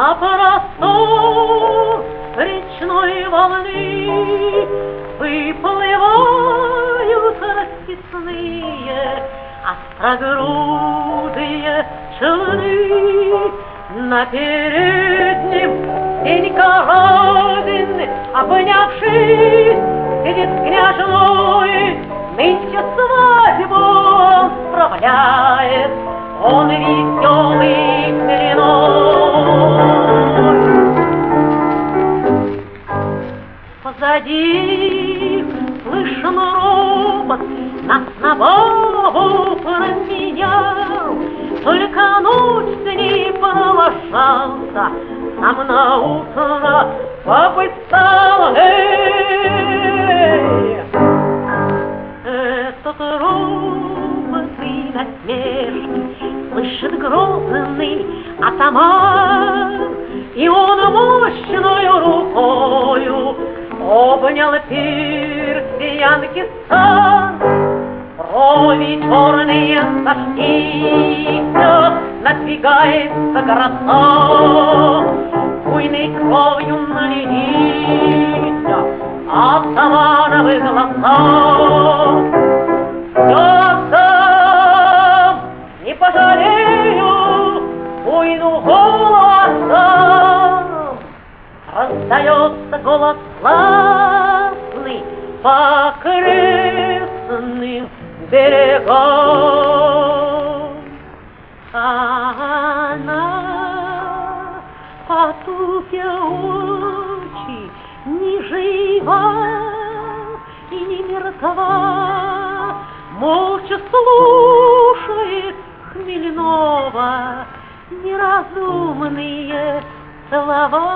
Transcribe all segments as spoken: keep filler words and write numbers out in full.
на простор речной волны выплывают расписные острогрудые челны. На переднем Сенька Разин, обнявшись, сидит княжной, нынче свадьбу он справляет, он веселый хмельной. Позади слышен робот, нас на бабу променял, только ночь с ней провожался, сам на утро попытал. Этот робот и насмешник слышит грозный атаман, и он мощною рукою обнял персиянки сан. Брови черные сошлися, надвигается гроза, буйной кровью налились атамановы глаза. Я сам не пожалею буйну голоса, раздается голос славный по крестным берегам. А она, потупя очи, ни жива и не мертва, молча слушает хмельного неразумные слова.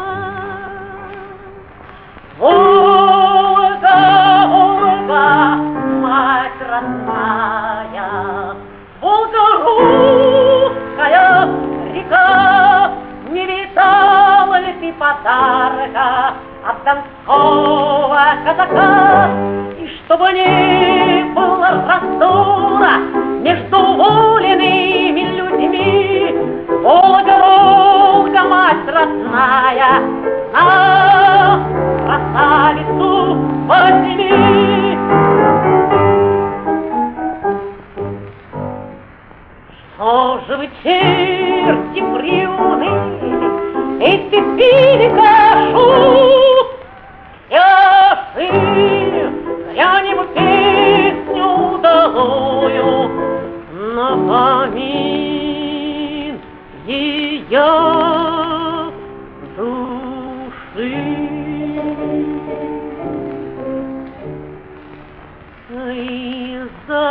Волга, Волга, мать родная, Волга русская река, не видала ли ты подарка от донского казака? И чтобы не было раздора между воленными людьми, Волга, Волга, мать родная, на красавицу возьми. Что же вы, черти, приуныли, эти пили кашу? Ясы, грянем песню удалую на помин ее души. Из-за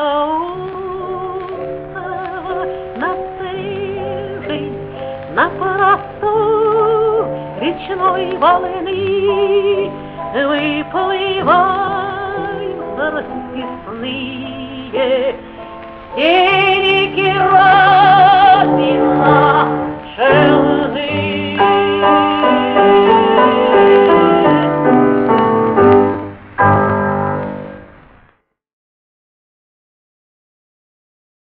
острова на цежень, на простор речной волны выплывают расписные сеники.